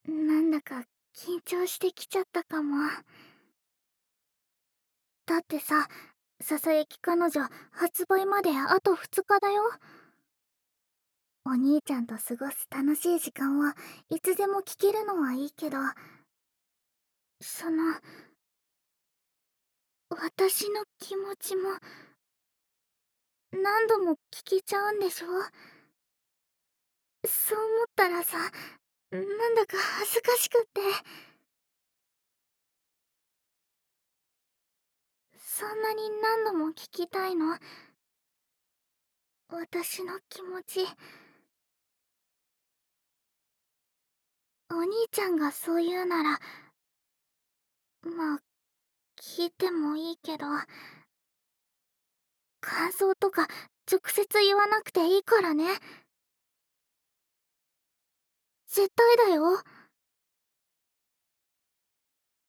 なんだか緊張してきちゃったかも。だってさ、ささやき彼女発売まであと2日だよ。お兄ちゃんと過ごす楽しい時間はいつでも聞けるのはいいけど、その、私の気持ちも何度も聞けちゃうんでしょ？そう思ったらさ、なんだか恥ずかしくって。そんなに何度も聞きたいの？私の気持ち。お兄ちゃんがそう言うなら、まあ、聞いてもいいけど、感想とか直接言わなくていいからね。絶対だよ。